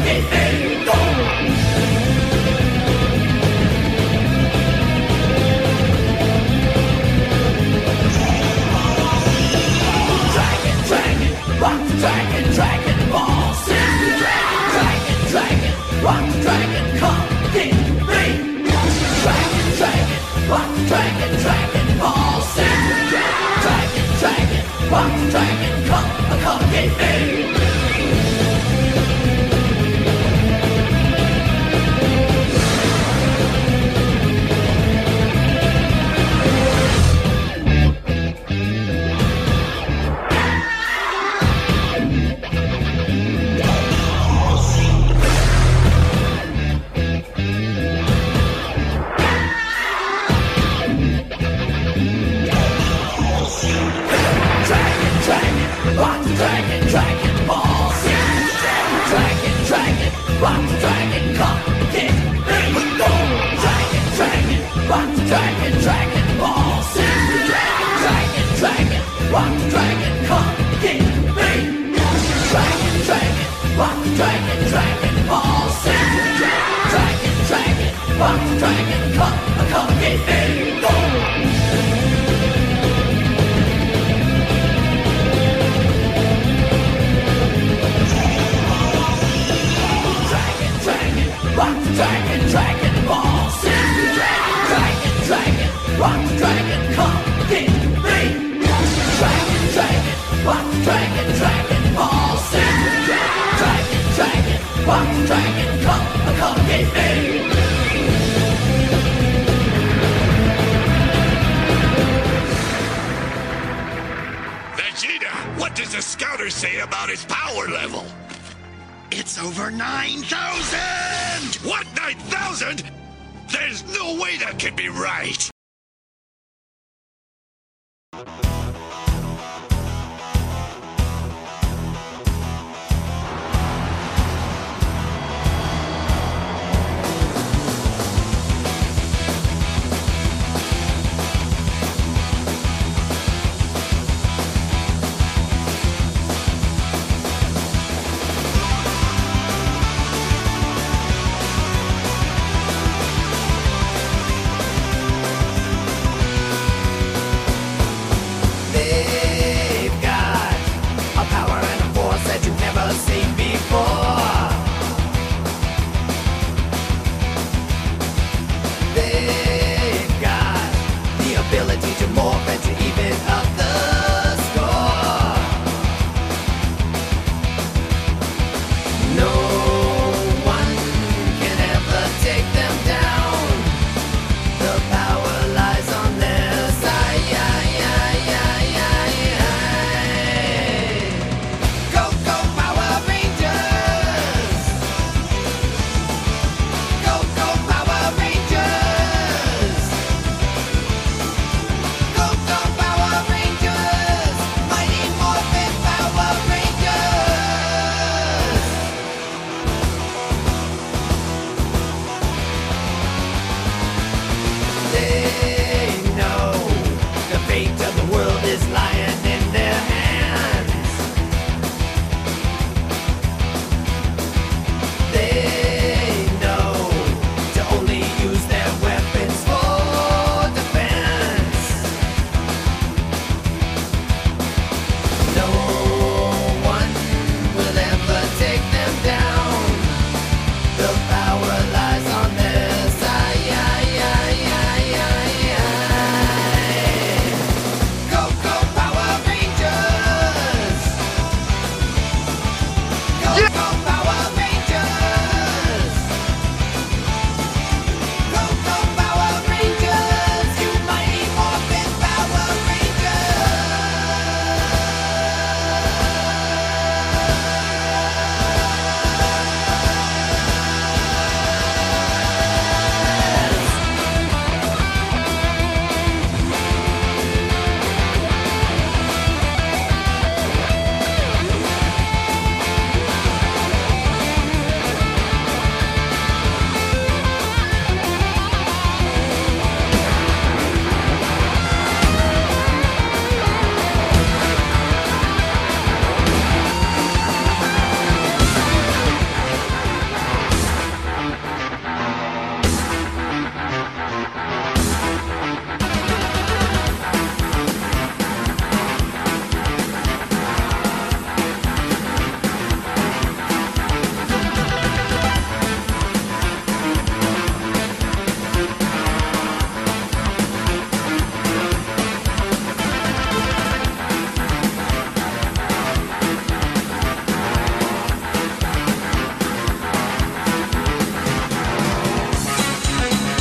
Dragon Ball Z. Dragon, rock the dragon, come get me. Dragon Ball Z. Dragon, rock the dragon, come get me. Dragon Ball Z. Dragon, rock the dragon, come get me. Dragon, rock the dragon Ball Z. Dragon, rock the dragon, come get me. Dragon, rock the dragon Ball Z. Dragon, rock the dragon, come get me. Dragon Ball Z. Dragon, rock the dragon, come get me. Dragon, rock the dragon Ball Z. Dragon, rock the dragon, come get me. Vegeta, what does the scouter say about his power level? It's over 9,000! What, 9,000? There's no way that can be right.